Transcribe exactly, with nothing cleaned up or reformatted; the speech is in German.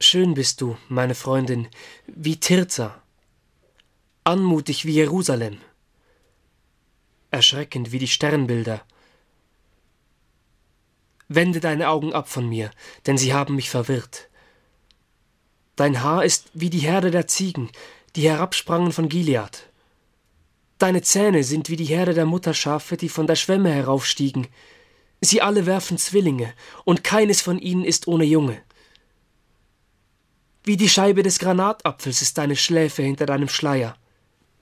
Schön bist du, meine Freundin, wie Tirza, anmutig wie Jerusalem, erschreckend wie die Sternbilder. Wende deine Augen ab von mir, denn sie haben mich verwirrt. Dein Haar ist wie die Herde der Ziegen, die herabsprangen von Gilead. Deine Zähne sind wie die Herde der Mutterschafe, die von der Schwemme heraufstiegen. Sie alle werfen Zwillinge, und keines von ihnen ist ohne Junge. Wie die Scheibe des Granatapfels ist deine Schläfe hinter deinem Schleier.